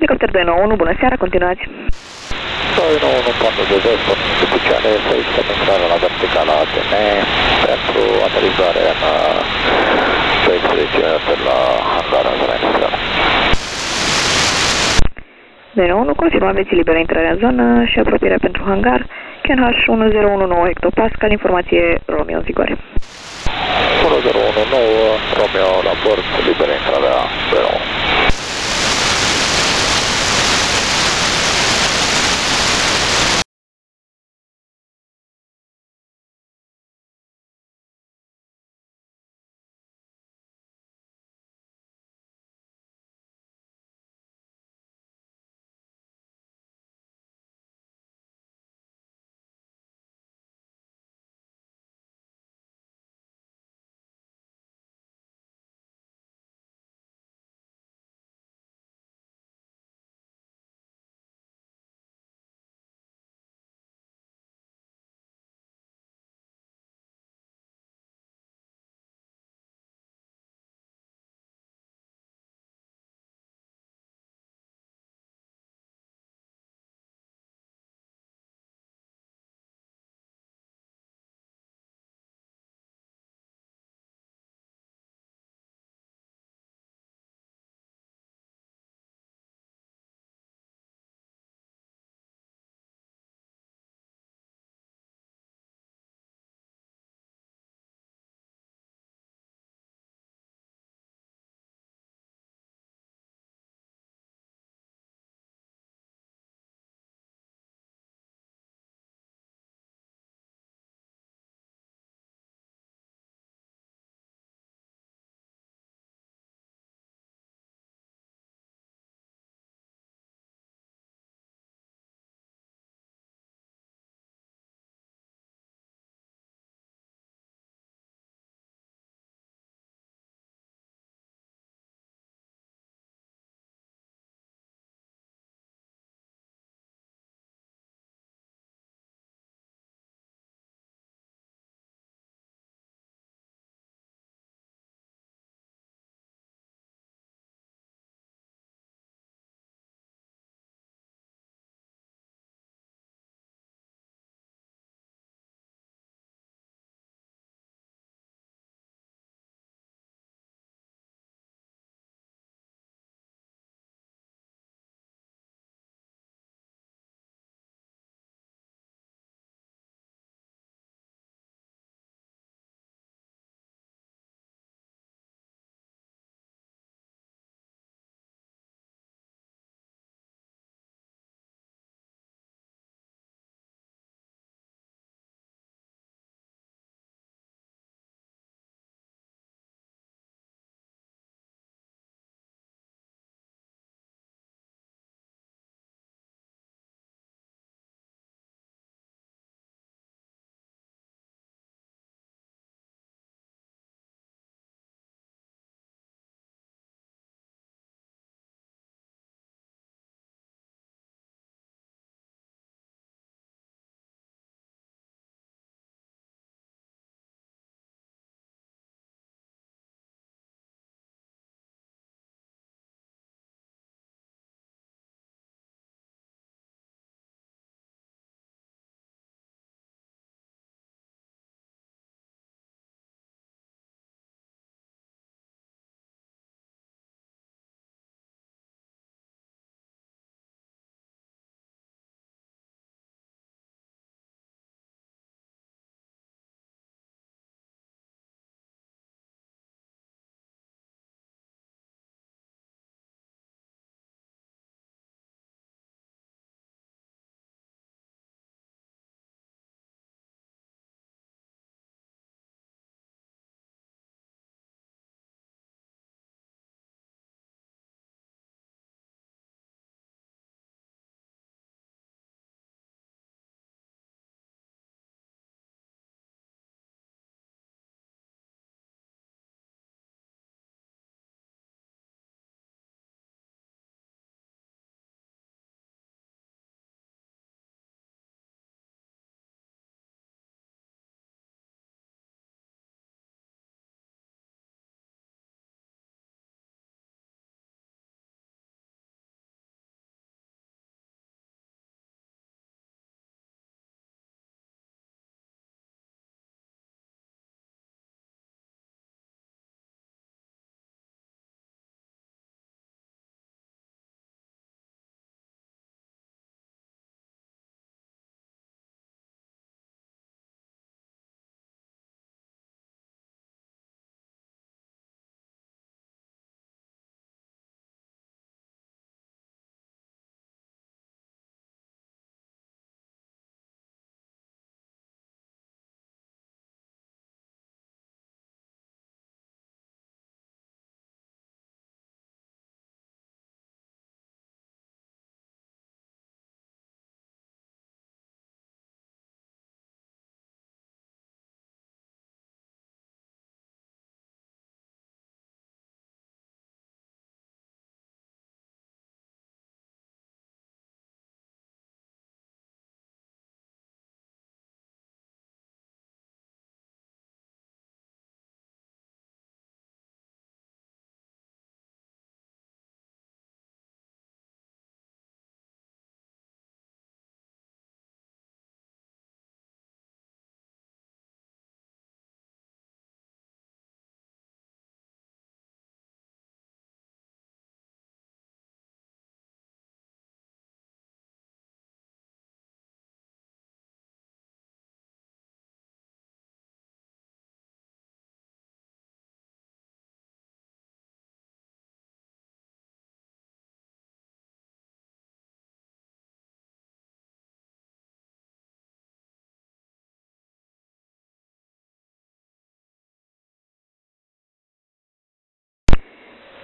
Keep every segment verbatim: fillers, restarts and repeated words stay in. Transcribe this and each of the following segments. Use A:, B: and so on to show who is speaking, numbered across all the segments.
A: Elicopter doi nouă unu, bună seara, continuați.
B: doi nouă unu, patru de jos, pornind cu picioare, solicităm intrarea la verticala A T N pentru aterizare în doisprezece de la hangar Azrael.
A: doi nouă unu, confirmă, aveți liberă intrarea în zonă și apropierea pentru hangar. Ken H unu zero unu nouă hectopascal, informație Romeo în vigoare.
B: unu zero unu nouă, Romeo la bord, liberă intrarea doi nouă.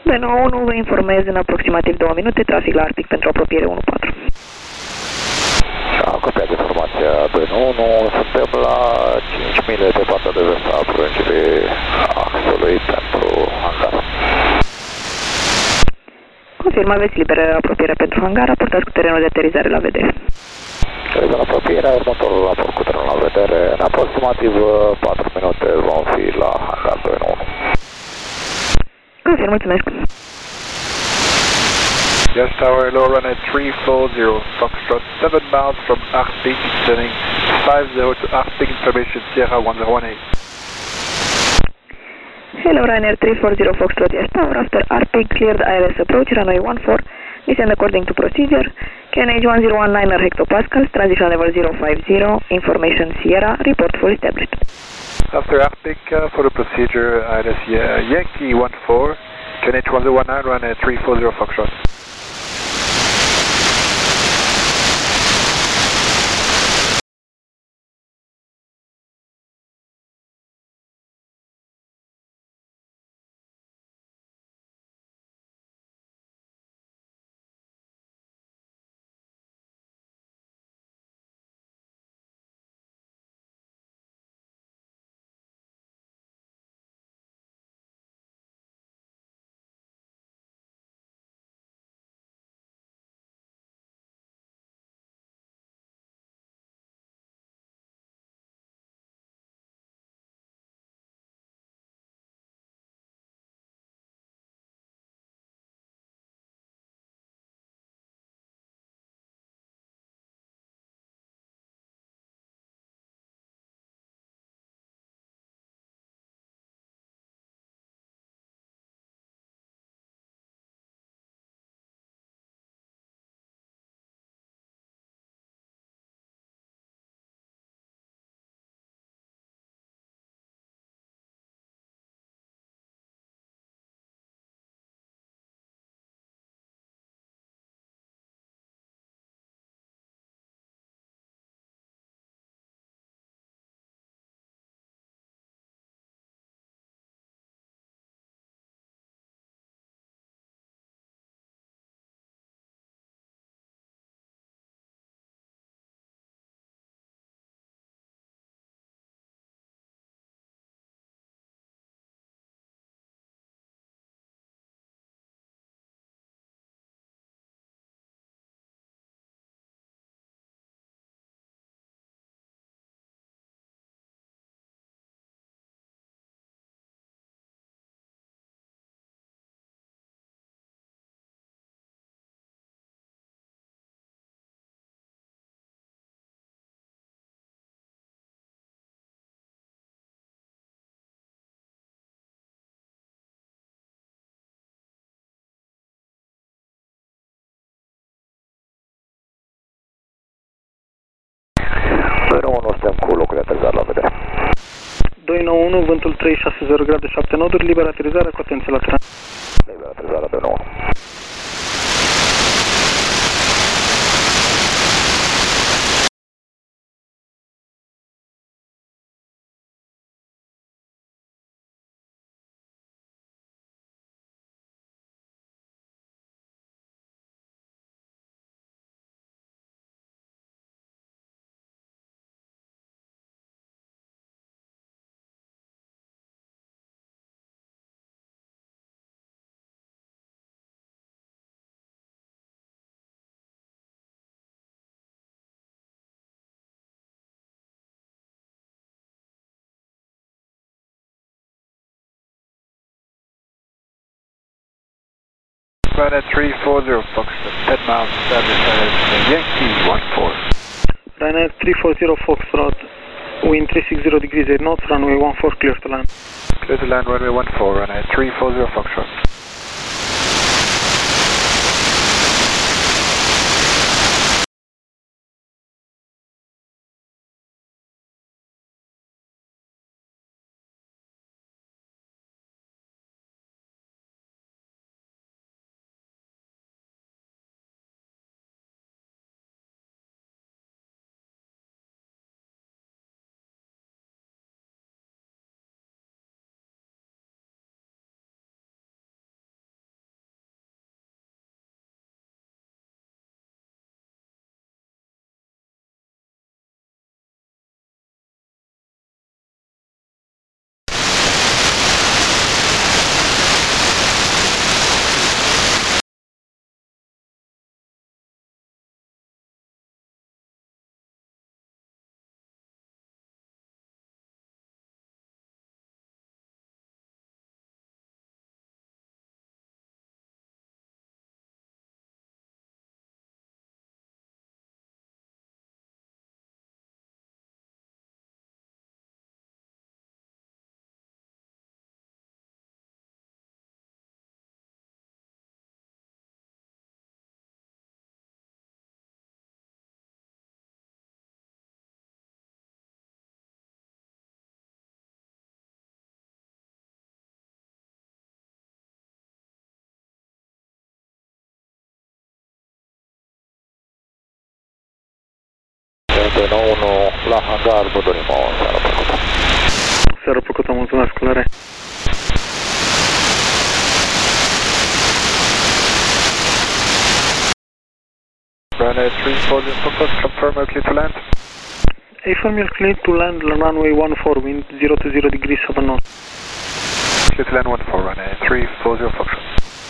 A: doi nouă unu, vă informez în aproximativ două minute, trafic la Arpic pentru apropiere unu patru.
B: Am copiat informația doi nouă unu, suntem la cinci mile pe partea de vest a prânjii axului pentru hangar.
A: Confirm, aveți liberă apropiere pentru hangar, raportați cu terenul de aterizare la vedere.
B: Realizăm apropierea, următorul raport cu terenul la vedere, în aproximativ patru minute vom fi la hangar doi nouă unu.
A: Confirm, mulțumesc.
C: Yes, tower, low run at three four zero, Foxtrot, seven miles from Arpic, sending five zero to Arpic, information Sierra one zero one eight.
A: Hello, Ryanair three four zero Foxtrot, yes, tower, after Arpic, cleared I L S approach, runway one four, descend according to procedure, K N H one zero one nine hectopascals, transition level zero five zero, information Sierra, report fully established.
C: After Arpic, uh, for the procedure, I L S uh, Yankee one four, K N H one zero one nine, run at three four zero Foxtrot.
B: doi nouă unu, suntem cu locul de aterizare la vedere.
D: doi nouă unu, vântul trei șase zero grade șapte noduri, liberă aterizare cu atenție la teren.
B: Liberă aterizarea doi nouă unu.
C: Run at three four zero Foxtrot, ten miles, established I L S Yankee one four.
D: Ryanair three four zero Foxtrot, wind three six zero degrees eight knots, runway one four, clear to land.
C: Clear to land, runway one four, run at three four zero Foxtrot.
B: doi nouă unu la hangar, vă dorim o seară plăcută.
D: Seară plăcută, mulțumesc, călăre.
C: Runway three four zero Foxtrot, confirm you're clear to land.
D: Affirm you're clear to land on runway one four, wind zero to zero degrees seven knots.
C: Clear to land one four, runway three four zero Foxtrot.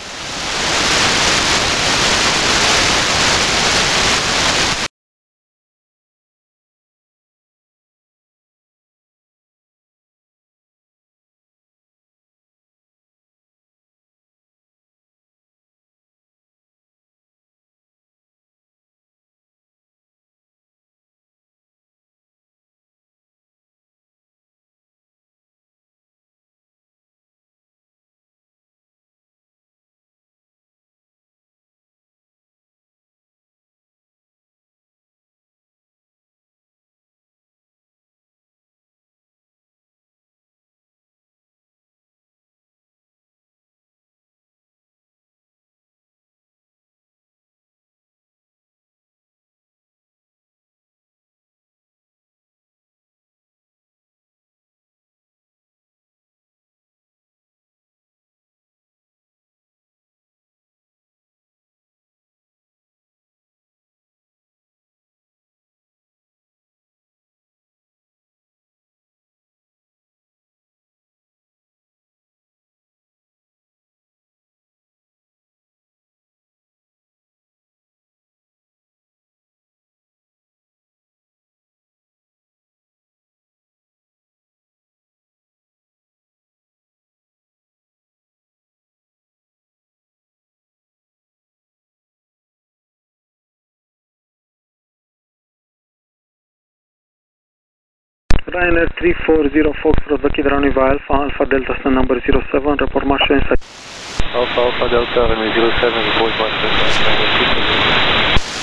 D: Ryanair three four zero Foxtrot, vachid runway Alpha, Alpha Delta, stand number zero seven, report marshal inside.
C: Alpha Alpha Delta, runway zero seven, report marshal inside.